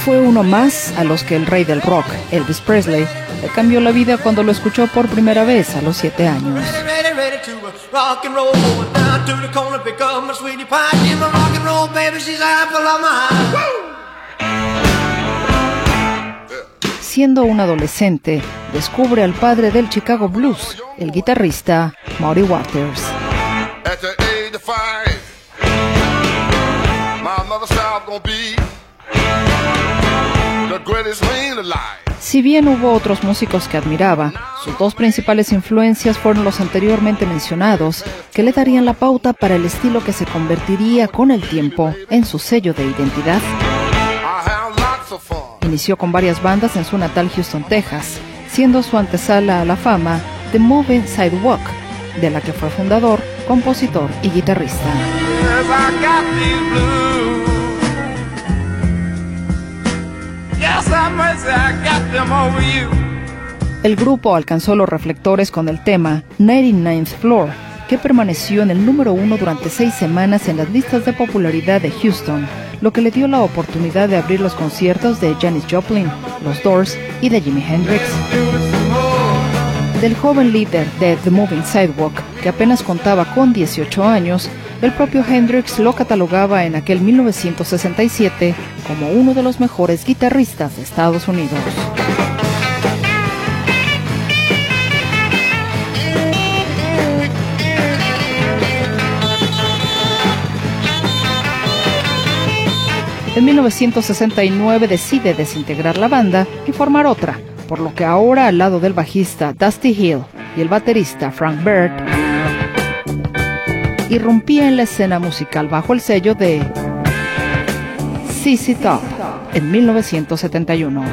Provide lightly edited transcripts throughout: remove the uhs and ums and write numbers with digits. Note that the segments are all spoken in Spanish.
fue uno más a los que el rey del rock, Elvis Presley, le cambió la vida cuando lo escuchó por primera vez a los 7 años. Siendo un adolescente, descubre al padre del Chicago Blues, el guitarrista Muddy Waters. Si bien hubo otros músicos que admiraba, sus dos principales influencias fueron los anteriormente mencionados, que le darían la pauta para el estilo que se convertiría con el tiempo en su sello de identidad. Inició con varias bandas en su natal Houston, Texas, siendo su antesala a la fama The Moving Sidewalk, de la que fue fundador, compositor y guitarrista. El grupo alcanzó los reflectores con el tema 99th Floor, que permaneció en el número 1 durante 6 semanas en las listas de popularidad de Houston, lo que le dio la oportunidad de abrir los conciertos de Janis Joplin, los Doors y de Jimi Hendrix. Del joven líder de The Moving Sidewalk, que apenas contaba con 18 años, el propio Hendrix lo catalogaba en aquel 1967 como uno de los mejores guitarristas de Estados Unidos. En 1969 decide desintegrar la banda y formar otra, por lo que ahora al lado del bajista Dusty Hill y el baterista Frank Bird, irrumpía en la escena musical bajo el sello de ZZ Top en 1971.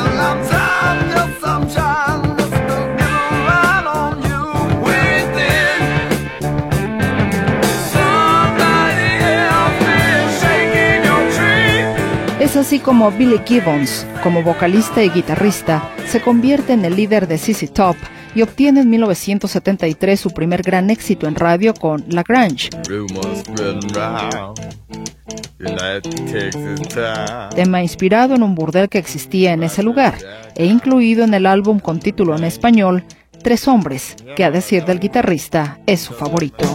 Es así como Billy Gibbons, como vocalista y guitarrista, se convierte en el líder de ZZ Top y obtiene en 1973 su primer gran éxito en radio con La Grange, tema inspirado en un burdel que existía en ese lugar e incluido en el álbum con título en español Tres Hombres, que a decir del guitarrista es su favorito.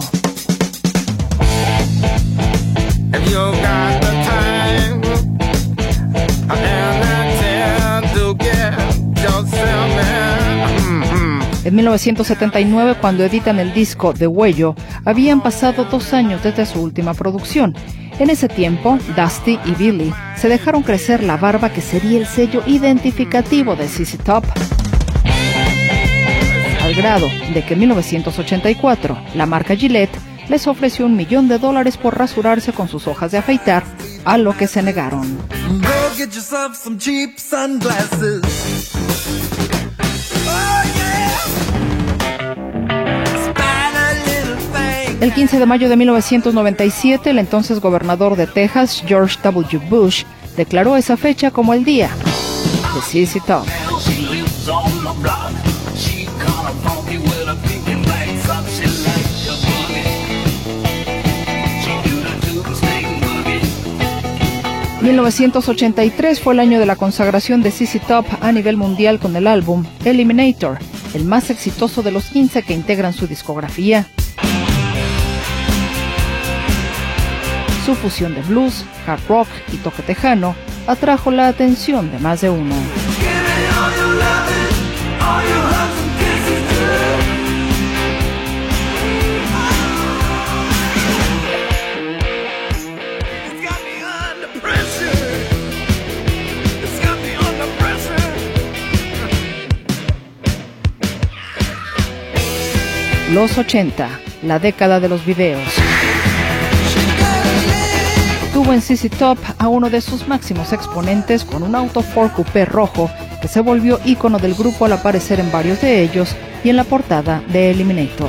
En 1979, cuando editan el disco de Huello, habían pasado 2 años desde su última producción. En ese tiempo, Dusty y Billy se dejaron crecer la barba que sería el sello identificativo de ZZ Top, al grado de que en 1984 la marca Gillette les ofreció $1 millón por rasurarse con sus hojas de afeitar, a lo que se negaron. El 15 de mayo de 1997, el entonces gobernador de Texas, George W. Bush, declaró esa fecha como el día de ZZ Top. En 1983 fue el año de la consagración de ZZ Top a nivel mundial con el álbum Eliminator, el más exitoso de los 15 que integran su discografía. Su fusión de blues, hard rock y toque tejano atrajo la atención de más de uno. Los 80, la década de los videos. Tuvo en ZZ Top a uno de sus máximos exponentes con un auto Ford Coupé rojo que se volvió ícono del grupo al aparecer en varios de ellos y en la portada de Eliminator.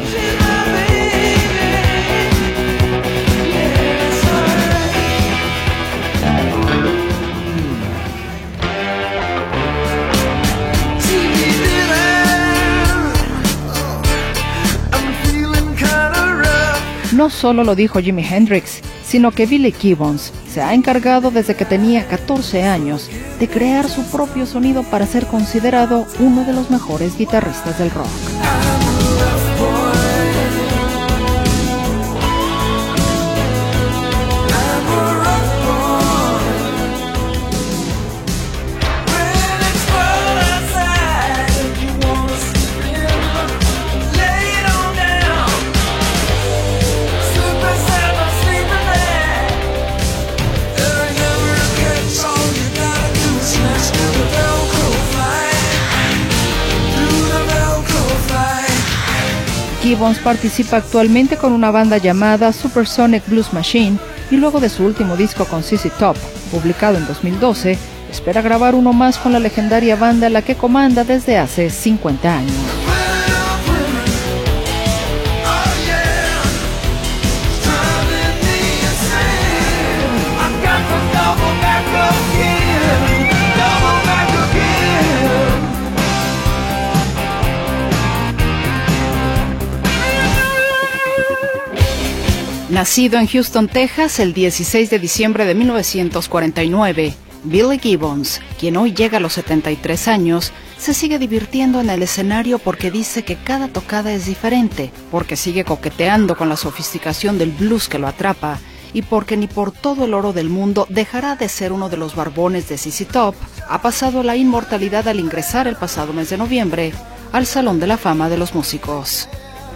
No solo lo dijo Jimi Hendrix, sino que Billy Gibbons se ha encargado desde que tenía 14 años de crear su propio sonido para ser considerado uno de los mejores guitarristas del rock. Gibbons participa actualmente con una banda llamada Supersonic Blues Machine y luego de su último disco con ZZ Top, publicado en 2012, espera grabar uno más con la legendaria banda la que comanda desde hace 50 años. Nacido en Houston, Texas, el 16 de diciembre de 1949, Billy Gibbons, quien hoy llega a los 73 años, se sigue divirtiendo en el escenario porque dice que cada tocada es diferente, porque sigue coqueteando con la sofisticación del blues que lo atrapa y porque ni por todo el oro del mundo dejará de ser uno de los barbones de ZZ Top. Ha pasado a la inmortalidad al ingresar el pasado mes de noviembre al Salón de la Fama de los Músicos.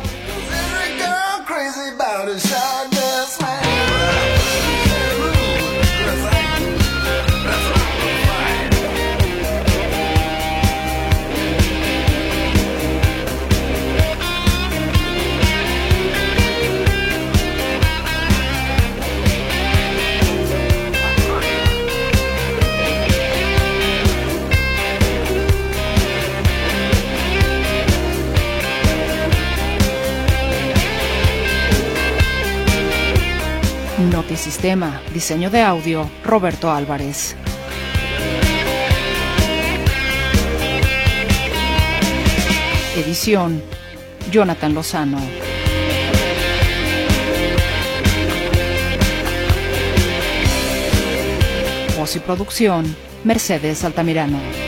Notisistema, diseño de audio, Roberto Álvarez. Edición, Jonathan Lozano. Voz y producción, Mercedes Altamirano.